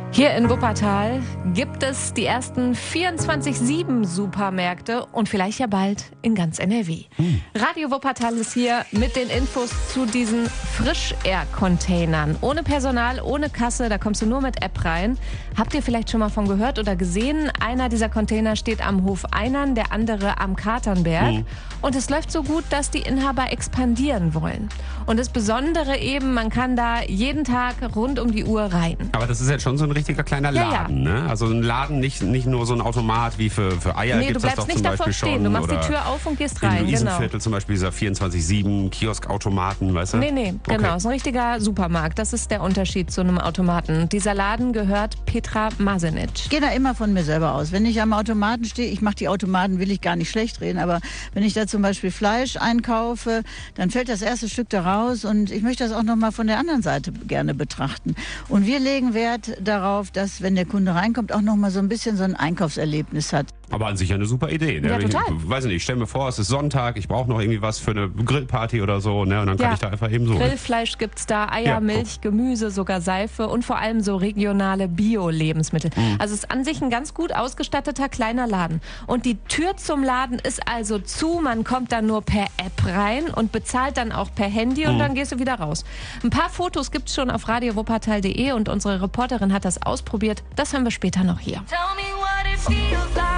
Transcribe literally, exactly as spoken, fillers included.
Hier in Wuppertal gibt es die ersten vierundzwanzig sieben Supermärkte und vielleicht ja bald in ganz N R W. Hm. Radio Wuppertal ist hier mit den Infos zu diesen Frisch-Air-Containern. Ohne Personal, ohne Kasse, da kommst du nur mit App rein. Habt ihr vielleicht schon mal von gehört oder gesehen? Einer dieser Container steht am Hof Einern, der andere am Katernberg. Hm. Und es läuft so gut, dass die Inhaber expandieren wollen. Und das Besondere eben, man kann da jeden Tag rund um die Uhr rein. Aber das ist jetzt schon so ein richtiger kleiner Laden, ja, ja. ne? Also ein Laden, nicht, nicht nur so ein Automat wie für, für Eier. Nee, gibt's du bleibst das doch nicht zum davor Beispiel stehen. schon. Du machst Oder die Tür auf und gehst rein. Im Luisenviertel genau. zum Beispiel dieser vierundzwanzig sieben Kioskautomaten, weißt du? Nee, nee, okay. genau. Es ist ein richtiger Supermarkt. Das ist der Unterschied zu einem Automaten. Dieser Laden gehört Petra Masenic. Ich gehe da immer von mir selber aus. Wenn ich am Automaten stehe, ich mache die Automaten, will ich gar nicht schlecht reden, aber wenn ich da zum Beispiel Fleisch einkaufe, dann fällt das erste Stück da raus und ich möchte das auch noch mal von der anderen Seite gerne betrachten. Und wir legen Wert darauf, dass, wenn der Kunde reinkommt, auch noch mal so ein bisschen so ein Einkaufserlebnis hat. Aber an sich eine super Idee. Ne? Ja, total. Ich weiß nicht, ich stell mir vor, es ist Sonntag, ich brauche noch irgendwie was für eine Grillparty oder so, ne? Und dann kann ja. ich da einfach eben so. Grillfleisch gibt's da, Eier, ja, Milch, guck. Gemüse, sogar Seife und vor allem so regionale Bio-Lebensmittel. Mhm. Also es ist an sich ein ganz gut ausgestatteter kleiner Laden. Und die Tür zum Laden ist also zu, man kommt dann nur per App rein und bezahlt dann auch per Handy und mhm. dann gehst du wieder raus. Ein paar Fotos gibt's schon auf radio wuppertal punkt de und unsere Reporterin hat das ausprobiert. Das haben wir später noch hier. Tell me what it feels like.